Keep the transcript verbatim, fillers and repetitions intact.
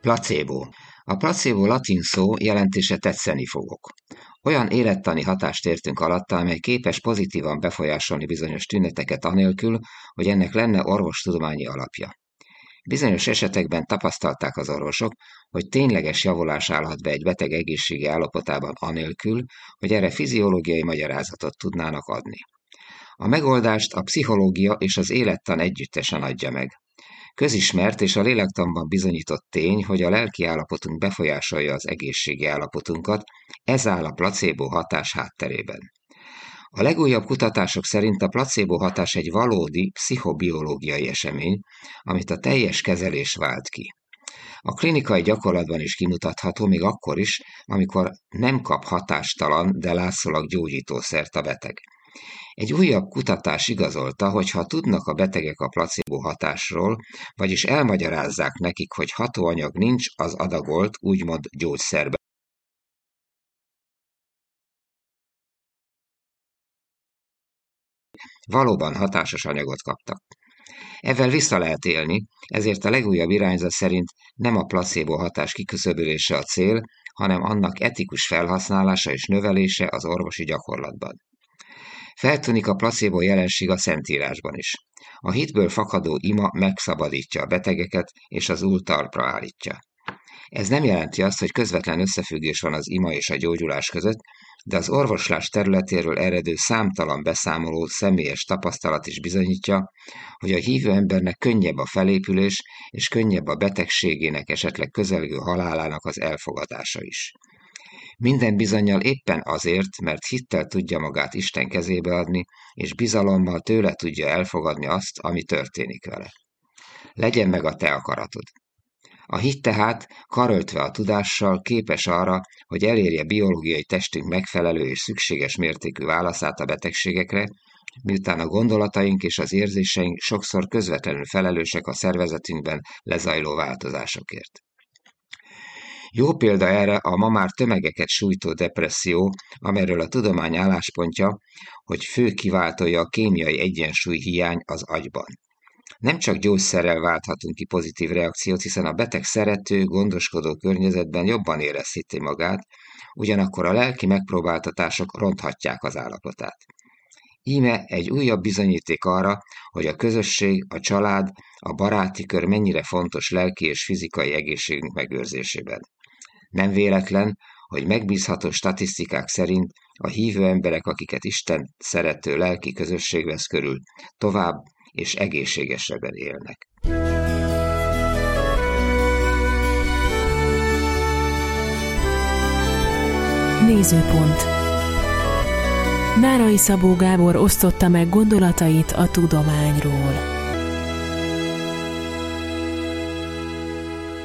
Placebo. A placebo latin szó jelentése tetszeni fogok. Olyan élettani hatást értünk alatta, amely képes pozitívan befolyásolni bizonyos tüneteket anélkül, hogy ennek lenne orvostudományi alapja. Bizonyos esetekben tapasztalták az orvosok, hogy tényleges javulás állhat be egy beteg egészségi állapotában anélkül, hogy erre fiziológiai magyarázatot tudnának adni. A megoldást a pszichológia és az élettan együttesen adja meg. Közismert és a lélektanban bizonyított tény, hogy a lelki állapotunk befolyásolja az egészségi állapotunkat, ez áll a placebo hatás hátterében. A legújabb kutatások szerint a placebo hatás egy valódi pszichobiológiai esemény, amit a teljes kezelés vált ki. A klinikai gyakorlatban is kimutatható, még akkor is, amikor nem kap hatástalan, de látszólag gyógyítószert a beteg. Egy újabb kutatás igazolta, hogy ha tudnak a betegek a placebo hatásról, vagyis elmagyarázzák nekik, hogy hatóanyag nincs az adagolt, úgymond gyógyszerben, valóban hatásos anyagot kaptak. Ezzel vissza lehet élni, ezért a legújabb irányzat szerint nem a placebo hatás kiküszöbölése a cél, hanem annak etikus felhasználása és növelése az orvosi gyakorlatban. Feltűnik a placebo jelenség a Szentírásban is. A hitből fakadó ima megszabadítja a betegeket és az új talpra állítja. Ez nem jelenti azt, hogy közvetlen összefüggés van az ima és a gyógyulás között, de az orvoslás területéről eredő számtalan beszámoló, személyes tapasztalat is bizonyítja, hogy a hívő embernek könnyebb a felépülés, és könnyebb a betegségének, esetleg közelgő halálának az elfogadása is. Minden bizonnyal éppen azért, mert hittel tudja magát Isten kezébe adni, és bizalommal tőle tudja elfogadni azt, ami történik vele. Legyen meg a te akaratod. A hit tehát, karöltve a tudással, képes arra, hogy elérje biológiai testünk megfelelő és szükséges mértékű válaszát a betegségekre, miután a gondolataink és az érzéseink sokszor közvetlenül felelősek a szervezetünkben lezajló változásokért. Jó példa erre a ma már tömegeket sújtó depresszió, amelyről a tudomány álláspontja, hogy fő kiváltója a kémiai egyensúly hiány az agyban. Nem csak gyógyszerrel válthatunk ki pozitív reakciót, hiszen a beteg szerető, gondoskodó környezetben jobban érezheti magát, ugyanakkor a lelki megpróbáltatások ronthatják az állapotát. Íme egy újabb bizonyíték arra, hogy a közösség, a család, a baráti kör mennyire fontos lelki és fizikai egészségünk megőrzésében. Nem véletlen, hogy megbízható statisztikák szerint a hívő emberek, akiket Isten szerető lelki közösség vesz körül, tovább és egészségesebben élnek. Nézőpont. Nárai Szabó Gábor osztotta meg gondolatait a tudományról.